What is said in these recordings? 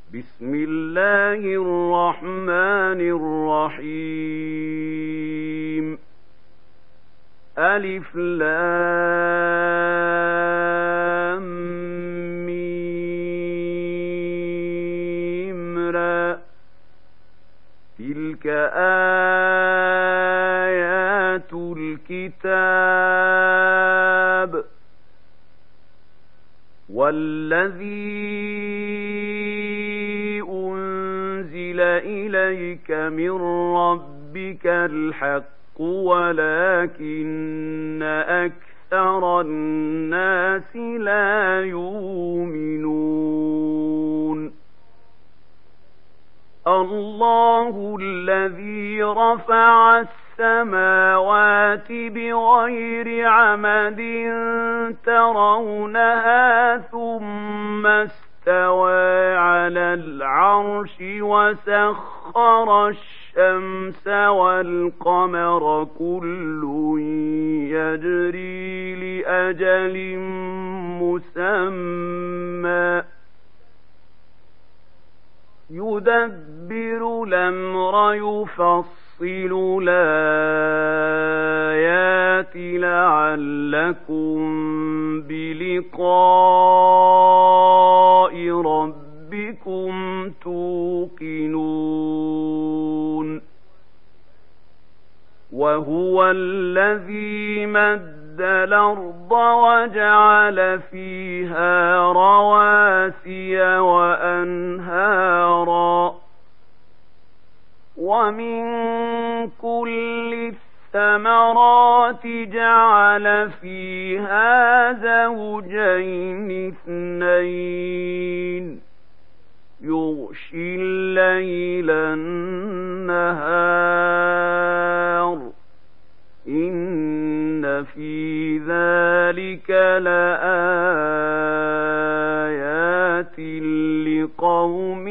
بسم الله الرحمن الرحيم ألف لام ميم را تلك آيات الكتاب والذي أنزل إليك من ربك الحق ولكن أكثر الناس لا يؤمنون الله الذي رفع السماوات بغير عمد ترونها ثم استوى على العرش وسخر الشمس والقمر كل يجري لأجل مسمى يدبر الأمر يفصل الآيات لعلكم بلقاء ربكم توقنون وهو الذي مد الأرض وجعل فيها رواسي وأنهارا ومن كل الثمرات جعل فيها زوجين اثنين يغشي الليل النهار إن في ذلك لآيات لقوم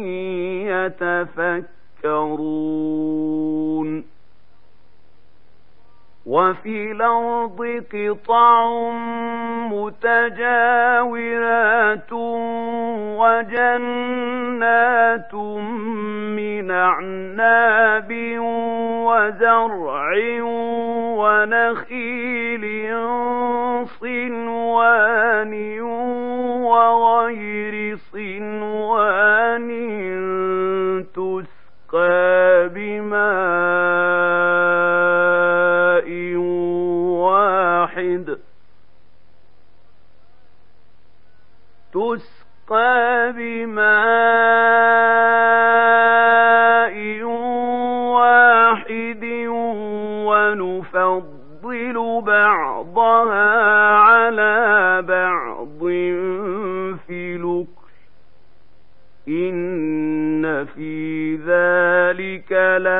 يتفكرون وفي الأرض قطع متجاورات وجنات من أعناب وزرع ونخيل صنوان وغير صنوان تسقى بماء واحد ونفضل بعضها على بعض في الأكل إن في ذلك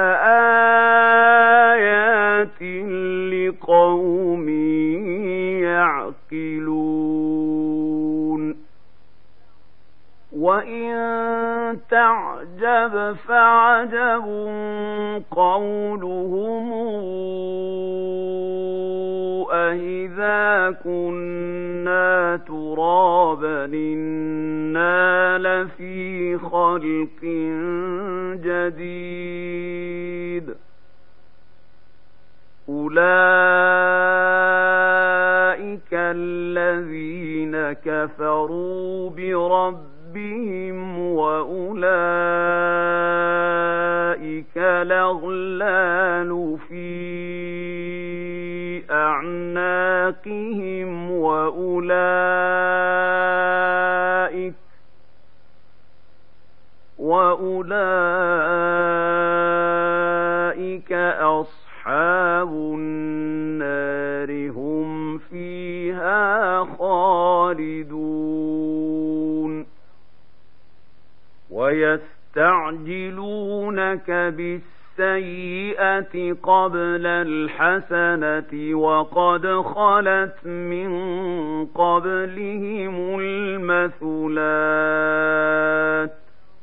لآيات لقوم يعقلون وإن تعجب فعجب قولهم أإذا كنا ترابا إنا لفي خلق جديد أولئك الذين كفروا بربهم وأولئك الأغلال في أعناقهم وأولئك أصحاب النار هم فيها خالدون ويستعجلونك بالسيئة قبل الحسنة وقد خلت من قبلهم المثلات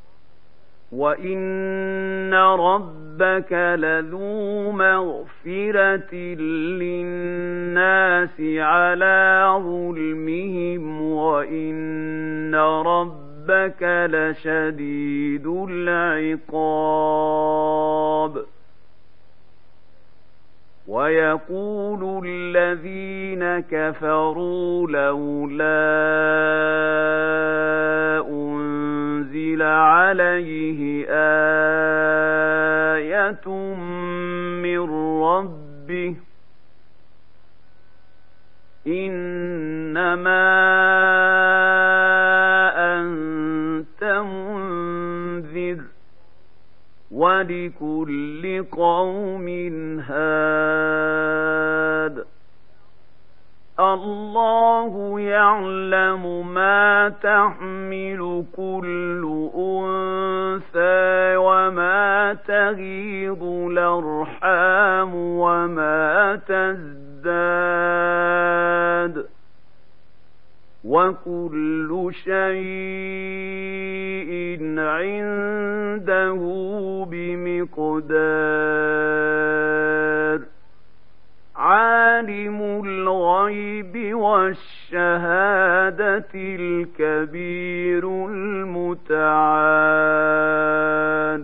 وإن ربك لذو مغفرة للناس على ظلمهم وإن ربك ربك لشديد العقاب ويقول الذين كفروا لولا أنزل عليه آية من ربه إنما أنت منذر ولكل قوم هاد الله يعلم ما تحمل كل أنثى وما تغيض الأرحام وما تزداد وكل شيء عنده بمقدار عالم الغيب والشهادة الكبير المتعال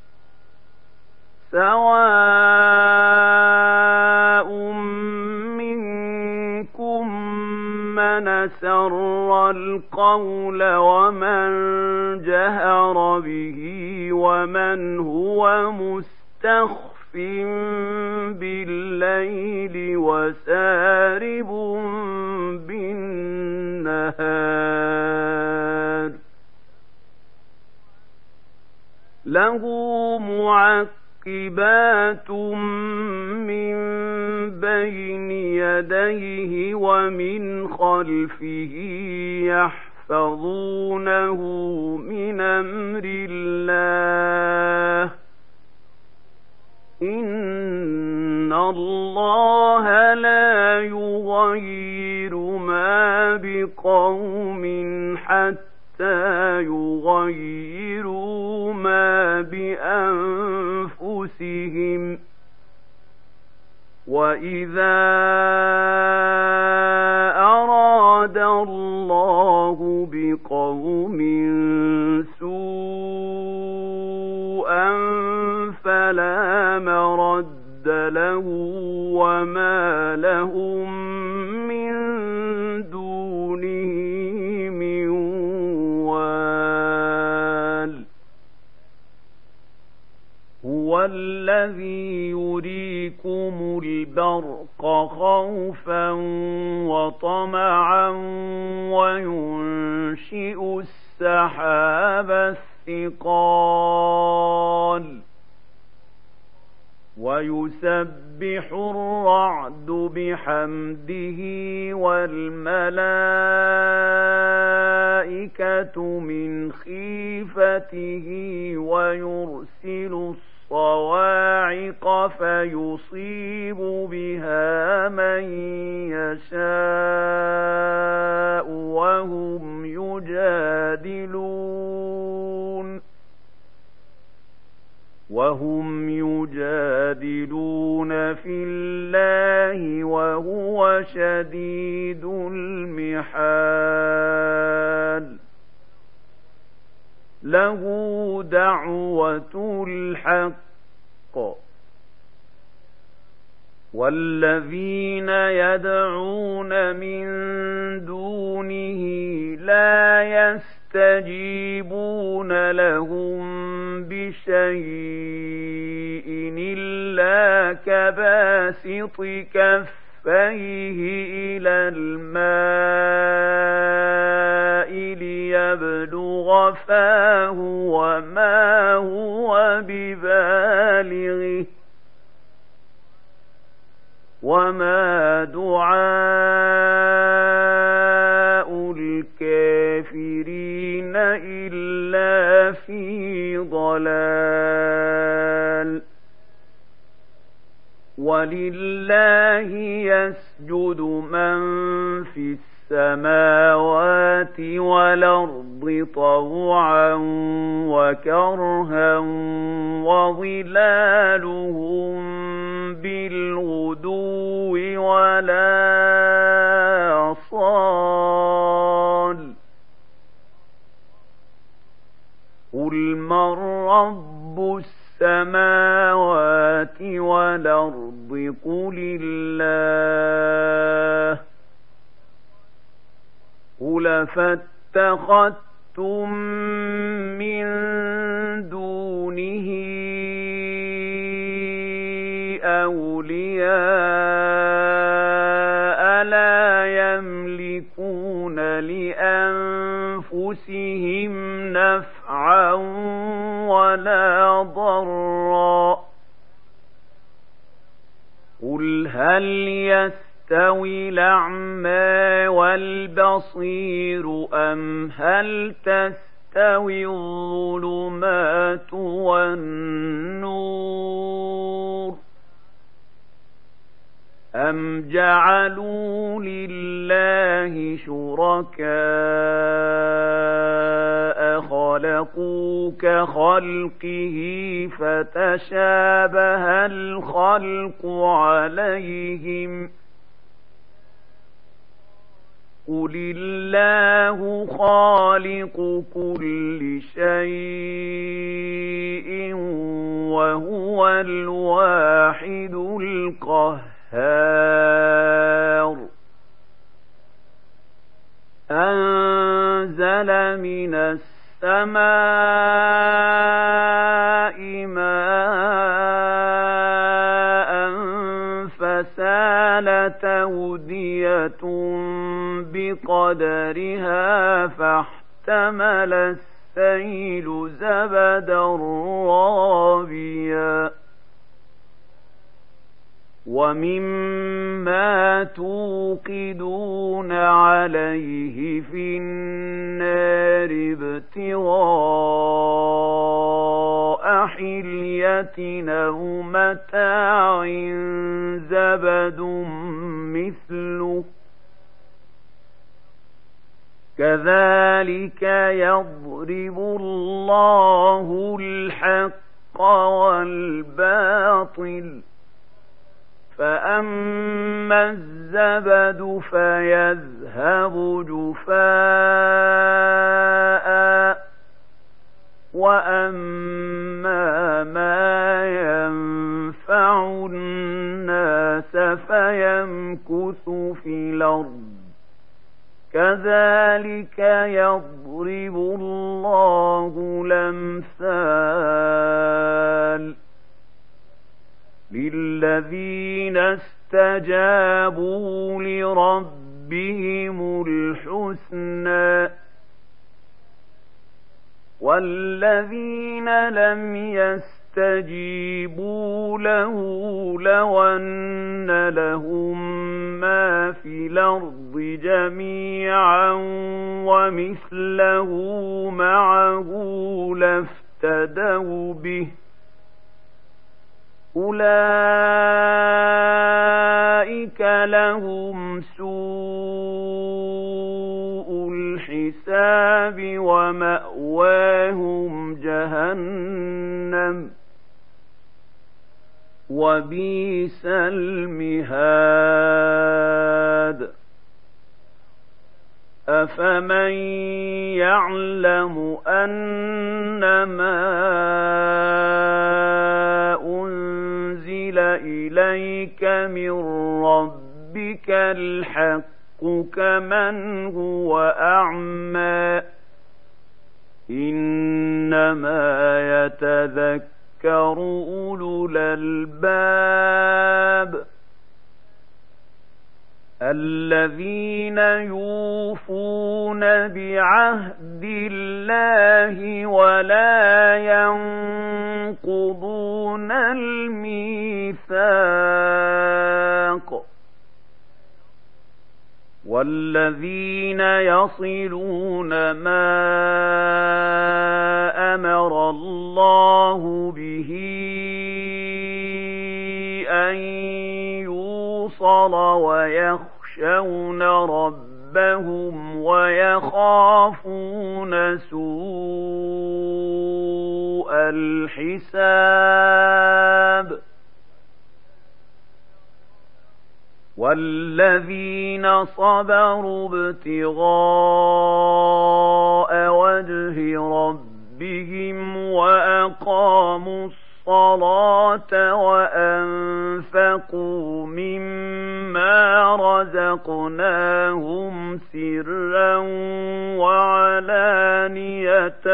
سواء منكم من سر القول ومن جهر به ومن هو مستخف بالليل وسارب بالنهار له معقبات من بين يديه ومن خلفه يحفظونه من أمر الله إن الله لا يغير ما بقوم حتى يغيروا ما بأنفسهم وإذا أراد الله بقوم سوءا فلا مرد له وما لهم من دونه من وال هو الذي يريكم البرق خوفا وطمعا وينشئ السحاب الثقال ويسبح الرعد بحمده والملائكة من خيفته ويرسل الصواعق فيصيب بها من يشاء وهم يجادلون في الله وهو شديد المحال له دعوة الحق والذين يدعون من دونه لا يستجيبون لهم بشيء إلا كباسط كفيه إلى الماء ليبلغ فاه وما هو ببالغه وما دعاء الكافرين إلا في ضلال ولله يسجد من في السماوات والأرض طوعا وكرها وظلالهم بالغدو ولا صال قل من رب السماوات والأرض قل الله قل فاتخذتم من دونه أولياء لا يملكون لأنفسهم نفعا ولا ضرا قل هل يستوي الأعمى والبصير أم هل تستوي الظلمات والنور أم جعلوا لله شركاء خلقوا كخلقه فتشابه الخلق عليهم قل الله خالق كل شيء وهو الواحد القهار أنزل من السماء ماء فسالت أودية بقدرها فاحتمل السيل زبدا رابيا ومما توقدون عليه في النار ابتغاء حلية أو متاع زبد مثله كذلك يضرب الله الحق والباطل فأما الزبد فيذهب جفاء وأما ما ينفع الناس فيمكث في الأرض كذلك يضرب الله الأمثال للذين استجابوا لربهم الحسنى والذين لم يستجيبوا له لو أن لهم ما في الأرض جميعا ومثله معه لافتدوا به أولئك لهم سوء الحساب ومأواهم جهنم وبئس المهاد أفمن يعلم أنما أنزل إليك من ربك الحق كمن هو أعمى إنما يتذكر أولو الألباب الذين يوفون بعهد الله ولا ينقضون الميثاق والذين يصلون ما أمر الله به أن يوصل ويخشون ربهم ويخافون سوء الحساب والذين صبروا ابتغاء وجه ربهم ربهم وأقاموا الصلاة وأنفقوا مما رزقناهم سرا وعلانية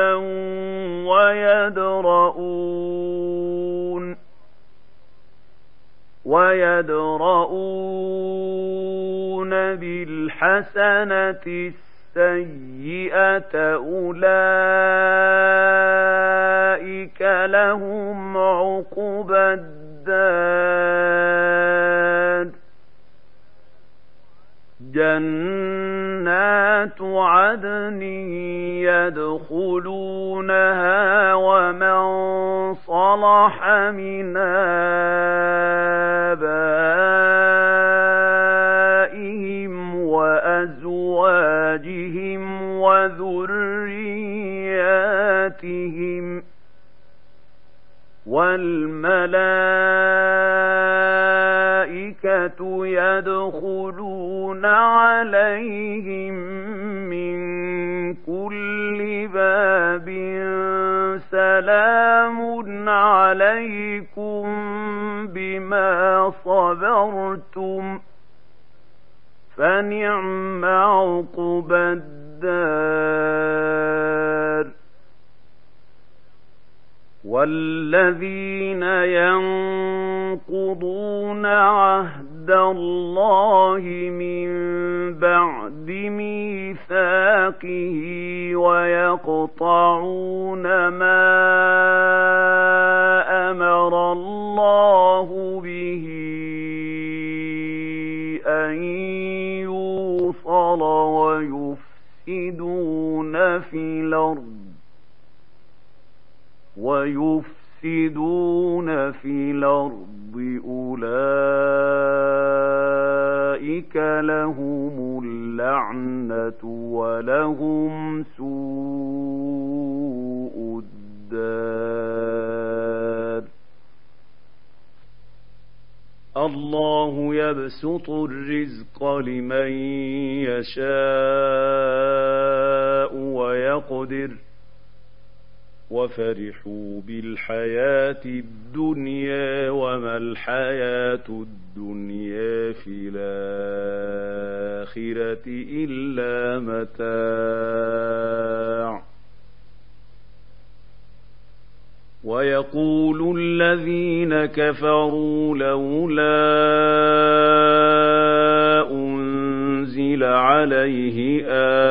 ويدرؤون بالحسنة السيئة أولئك لهم عقبى الدار جنات عدن يدخلونها ومن صلح من آبائهم وأزواجهم وذرياتهم والملائكة يدخلون عليهم من كل باب سلام عليكم بما صبرتم فنعم عقبى الدار والذين ينقضون عهد الله من بعد ميثاقه ويقطعون ما أمر الله به أن يوصل ويفسدون في الأرض أولئك لهم اللعنة ولهم سوء الدار الله يبسط الرزق لمن يشاء ويقدر وفرحوا بالحياة الدنيا وما الحياة الدنيا في الآخرة إلا متاع ويقول الذين كفروا لولا أنزل عليه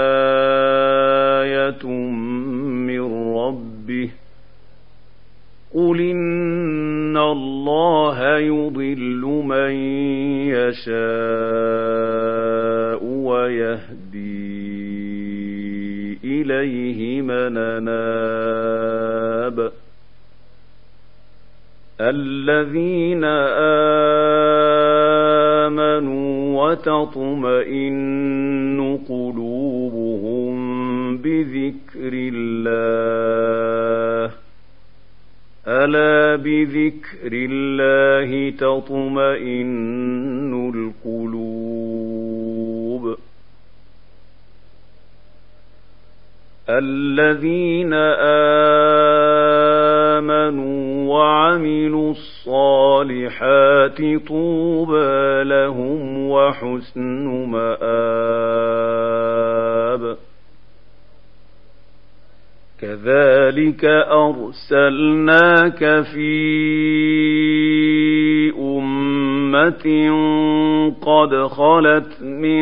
آية من ربه قل إن الله يضل من يشاء ويهدي إليه من أناب الذين آمنوا وتطمئن قلوبهم بذكر الله ألا بذكر الله تطمئن القلوب الذين آمنوا وعملوا الصالحات طوبى لهم وحسن مآب كذلك أرسلناك في أمة قد خلت من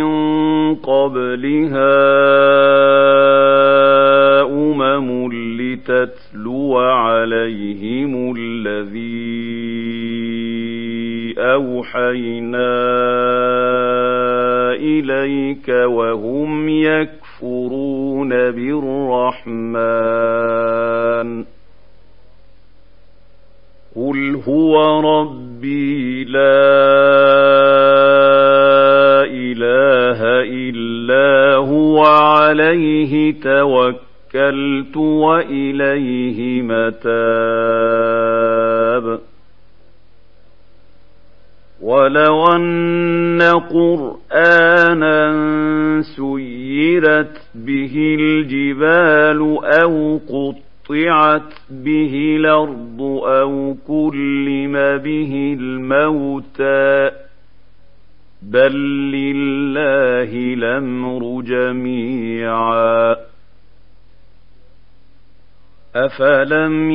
قبلها أمم لتتلو عليهم الذي أوحينا إليك وهم يكفرون بالرحمن قل هو ربي لا إله إلا هو عليه توكلت وإليه متاب ولو أن قرآنا سيرت به الجبال أو قطعت قُطِّعَتْ بِهِ الْأَرْضُ أَوْ كُلِّمَ بِهِ الْمَوْتَىٰ بَل لِّلَّهِ الْأَمْرُ جَمِيعًا أَفَلَمْ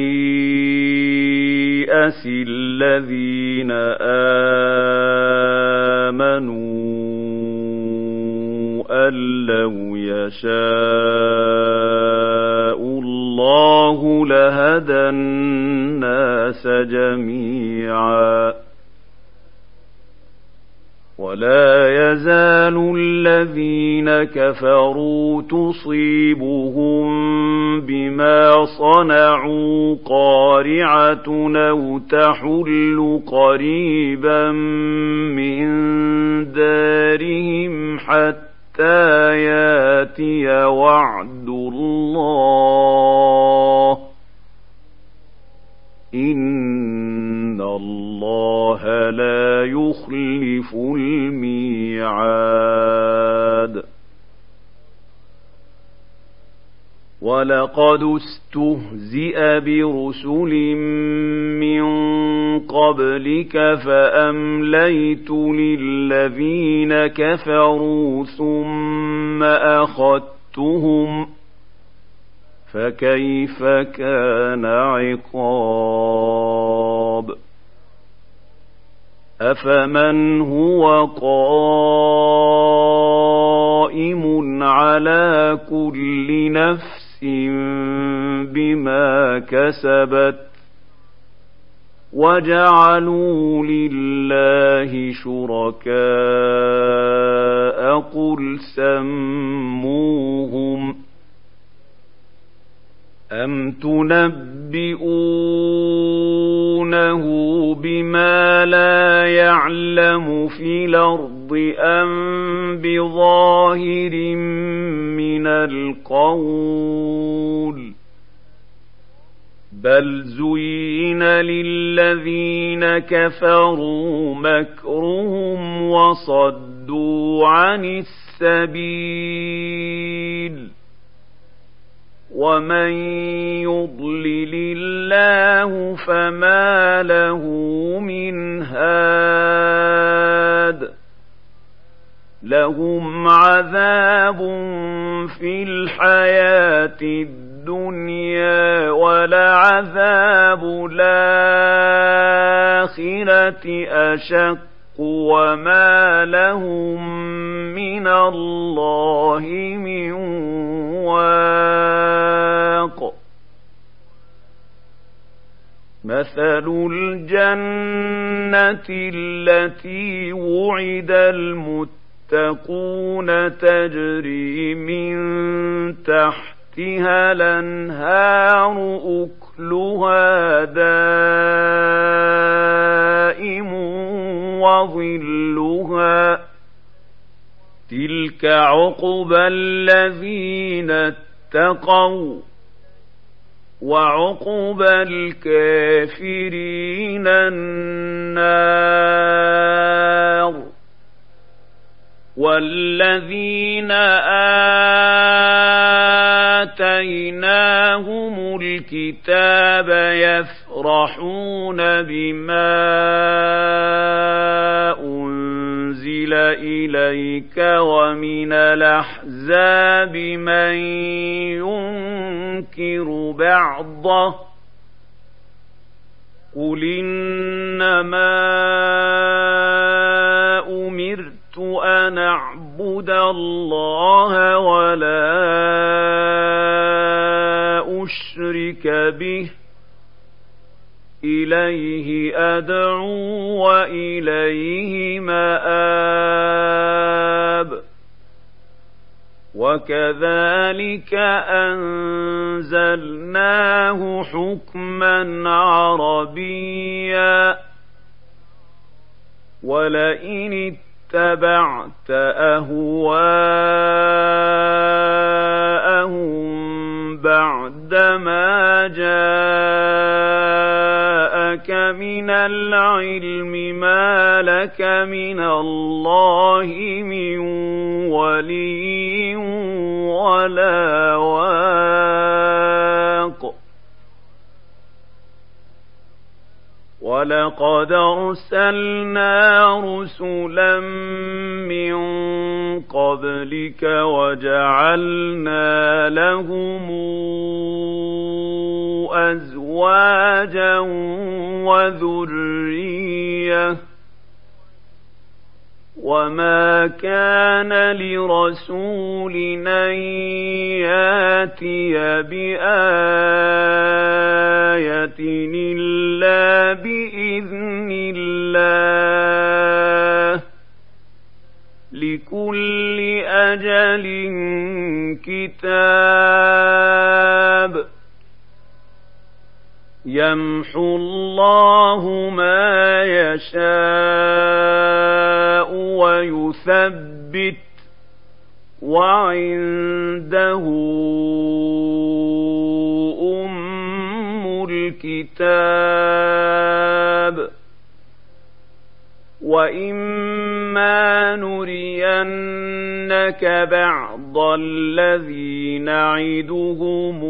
يَيْأَسِ الَّذِينَ آمَنُوا أَن لَّوْ يَشَاءُ اللَّهُ لَهَدَى النَّاسَ جَمِيعًا وَلَا يَزَالُ الَّذِينَ كَفَرُوا تُصِيبُهُم بِمَا صَنَعُوا قَارِعَةٌ أَوْ تَحُلُّ قَرِيبًا مِّن دَارِهِمْ حَتَّىٰ يَأْتِيَ وَعْدُ اللَّهِ إِنَّ اللَّهَ لَا يُخْلِفُ الْمِيعَادَ وَلَقَدِ اسْتُهْزِئَ بِرُسُلٍ مِّن قَبْلِكَ فَأَمْلَيْتُ لِلَّذِينَ كَفَرُوا ثُمَّ أَخَذْتُهُمْ فَكَيْفَ كَانَ عِقَابِ أَفَمَنْ هُوَ قَائِمٌ عَلَىٰ كُلِّ نَفْسٍ بِمَا كَسَبَتْ وَجَعَلُوا لِلَّهِ شُرَكَاءَ قُلْ سَمُّوهُمْ أَمْ تُنَبِّئُونَهُ بِمَا لَا يَعْلَمُ فِي الْأَرْضِ أَمْ بِظَاهِرٍ مِّنَ الْقَوْلِ بَلْ زُيِّنَ لِلَّذِينَ كَفَرُوا مَكْرُهُمْ وَصَدُّوا عَنِ السَّبِيلِ وَمَن يُضْلِلِ اللَّهُ فَمَا لَهُ مِنْ هَادٍ لَهُمْ عَذَابٌ فِي الْحَيَاةِ الدُّنْيَا وَلَعَذَابُ الْآخِرَةِ أَشَقُّ وَمَا لَهُم مِّنَ اللَّهِ مِن وَاقٍ مَثَلُ الْجَنَّةِ الَّتِي وُعِدَ الْمُتَّقُونَ تَجْرِي مِن تَحْتِهَا الْأَنْهَارُ أُكُلُهَا دَائِمٌ وَظِلُّهَا تِلْكَ عُقْبَى الَّذِينَ اتَّقَوْا وَعُقْبَى الْكَافِرِينَ النَّارُ وَالَّذِينَ آتَيْنَاهُمُ الْكِتَابَ يَفْرَحُونَ بِمَا أُنزِلَ إِلَيْكَ وَمِنَ الْأَحْزَابِ مَن يُنكِرُ بَعْضَهُ قُلْ إِنَّمَا أُمِرْتُ أَنْ أَعْبُدَ اللَّهَ وَلَا أُشْرِكَ بِهِ إِلَيْهِ أَدْعُو وَإِلَيْهِ مَآبِ وَكَذَلِكَ أَنزَلْنَاهُ حُكْمًا عَرَبِيًّا وَلَئِنِ اتَّبَعْتَ أَهْوَاءَهُم بَعْدَمَا جَاءَكَ مِنَ الْعِلْمِ مَا لَكَ مِنَ اللَّهِ مِن وَلِيٍّ وَلَا وَاقٍ وَلَقَدْ أَرْسَلْنَا رُسُلًا مِّن قَبْلِكَ وَجَعَلْنَا لَهُمْ أَزْوَاجًا وَذُرِّيَّةً ۚ وَمَا كَانَ لِرَسُولٍ أَن يَأْتِيَ بِآيَةٍ إِلَّا بِإِذْنِ اللَّهِ ۗ لِكُلِّ أَجَلٍ كِتَابٌ. يَمْحُو اللَّهُ مَا يَشَاءُ وَيُثَبِّتُ ۖ وَعِندَهُ أُمُّ الْكِتَابِ. وَإِمَّا نُرِيَنَّكَ بَعْضَ الَّذِي نَعِدُهُمْ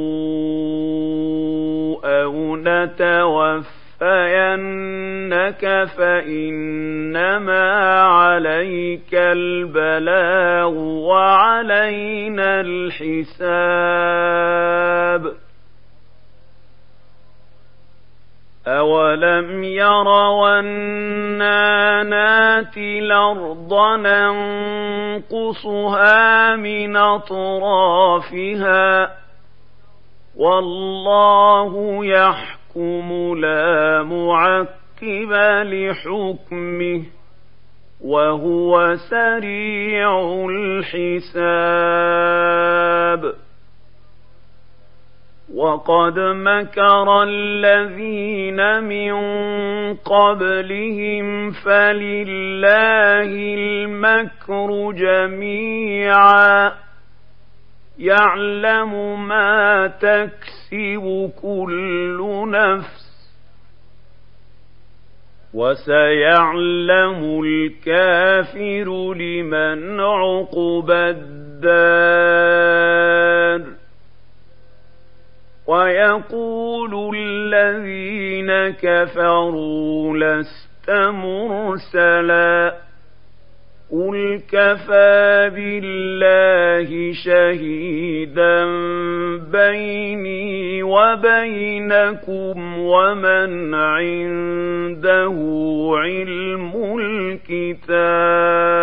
أَوْ نَتَوَفَّيَنَّكَ فَإِنَّمَا عَلَيْكَ الْبَلَاغُ وَعَلَيْنَا الْحِسَابُ. أَوَلَمْ يَرَوْا أَنَّا نَأْتِي الْأَرْضَ نَنقُصُهَا مِنْ أَطْرَافِهَا ۚ وَاللَّهُ يَحْكُمُ لَا مُعَقِّبَ لِحُكْمِهِ ۚ وَهُوَ سَرِيعُ الْحِسَابِ. وَقَدْ مَكَرَ الَّذِينَ مِن قَبْلِهِمْ فَلِلَّهِ الْمَكْرُ جَمِيعًا ۖ يَعْلَمُ مَا تَكْسِبُ كُلُّ نَفْسٍ ۗ وَسَيَعْلَمُ الْكَافِرُ لِمَنْ عُقْبَى الدَّارِ. وَيَقُولُ الَّذِينَ كَفَرُوا لَسْتَ مُرْسَلًا ۚ قُلْ كَفَىٰ بِاللَّهِ شَهِيدًا بَيْنِي وَبَيْنَكُمْ وَمَنْ عِندَهُ عِلْمُ الْكِتَابِ.